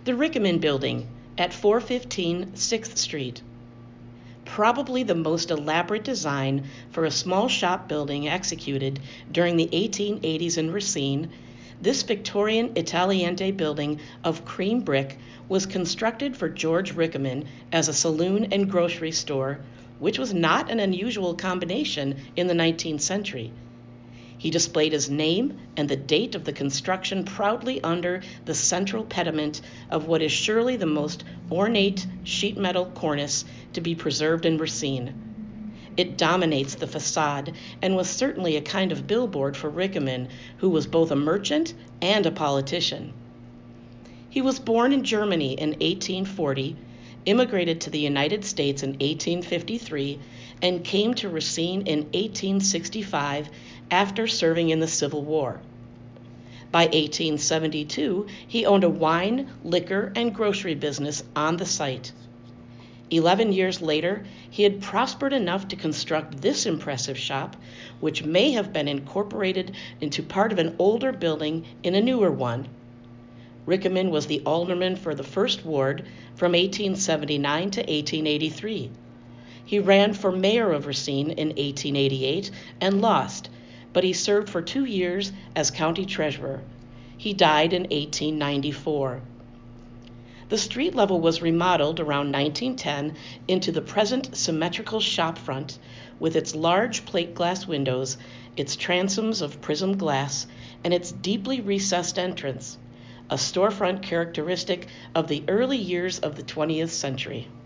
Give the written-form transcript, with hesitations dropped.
The Rickaman Building at 415 6th Street. Probably the most elaborate design for a small shop building executed during the 1880s in Racine, this Victorian Italianate building of cream brick was constructed for George Rickaman as a saloon and grocery store, which was not an unusual combination in the 19th century. He displayed his name and the date of the construction proudly under the central pediment of what is surely the most ornate sheet metal cornice to be preserved in Racine. It dominates the facade and was certainly a kind of billboard for Rickaman, who was both a merchant and a politician. He was born in Germany in 1840, immigrated to the United States in 1853, and came to Racine in 1865 after serving in the Civil War. By 1872, he owned a wine, liquor, and grocery business on the site. 11 years later, he had prospered enough to construct this impressive shop, which may have been incorporated into part of an older building in a newer one. Rickaman was the alderman for the First Ward from 1879 to 1883. He ran for mayor of Racine in 1888 and lost, but he served for 2 years as county treasurer. He died in 1894. The street level was remodeled around 1910 into the present symmetrical shop front with its large plate glass windows, its transoms of prism glass, and its deeply recessed entrance, a storefront characteristic of the early years of the 20th century.